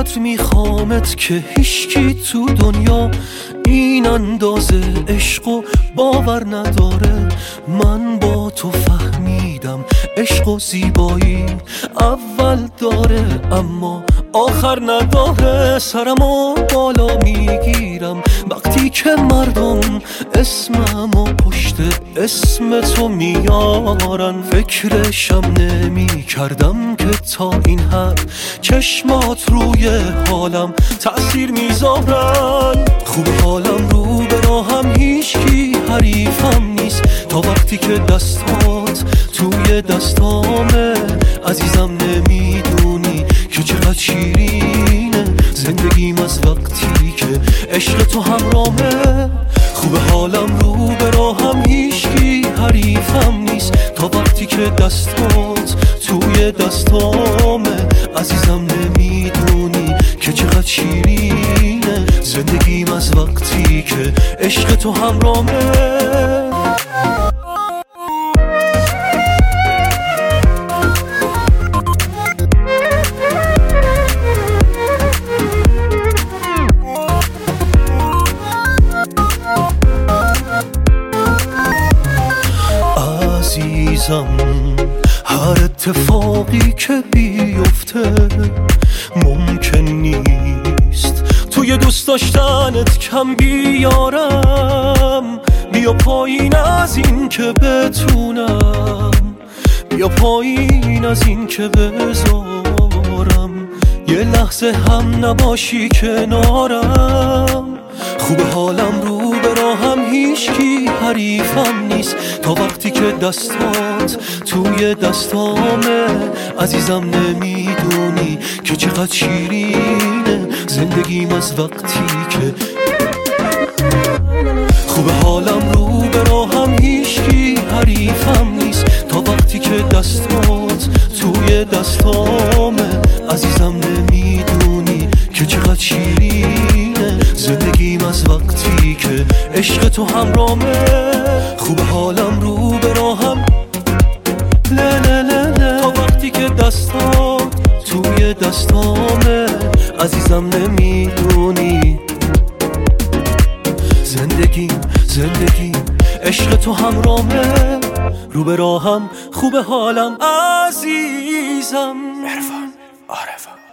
اونقدر میخوامت که هیچکی تو دنیا این اندازه عشق و باور نداره. من با تو فهمیدم عشق و زیبایی اول داره اما آخر نداره. سرمو بالا میگیرم وقتی که مردم اسممو پشت اسم تو میارن. فکرشم نمی کردم که تا این حد چشمات روی حالم تأثیر میذارن. خوب حالم رو به راهم هیچکی حریفم نیست تا وقتی که دستات توی دستامه. عزیزم نمیدونی که چقدر شیرینه زندگیم از وقتی که عشق تو همرامه. خوب حالم رو به راهم هیچکی حریفم نیست تا وقتی که دستات توی دستامه. عزیزم نمیدونی که چقدر شیرینه زندگیم از وقتی که عشق تو همرامه. عزیزم هر اتفاقی که بیفته ممکن نیست توی دوست داشتنت کم بیارم. بیا پایین از این که بتونم، بیا پایین از این که بذارم یه لحظه هم نباشی کنارم. خوب حالم رو به راهم هیچکی حریفم نیست تا وقتی که دستات توی دستامه. عزیزم نمیدونی که چقدر شیرینه زندگیم از وقتی که خوب حالم رو به راهم هیچکی حریفم نیست تا وقتی که دستات توی دستامه. عزیزم نمیدونی که چقدر شیرینه زندگیم از وقتی که عشق تو همرامه. خوب حالم رو به راهم تا وقتی که دستات توی دستامه. عزیزم نمیدونی زندگیم عشق تو همرامه. رو به راهم خوب حالم عزیزم. عرفان عارفان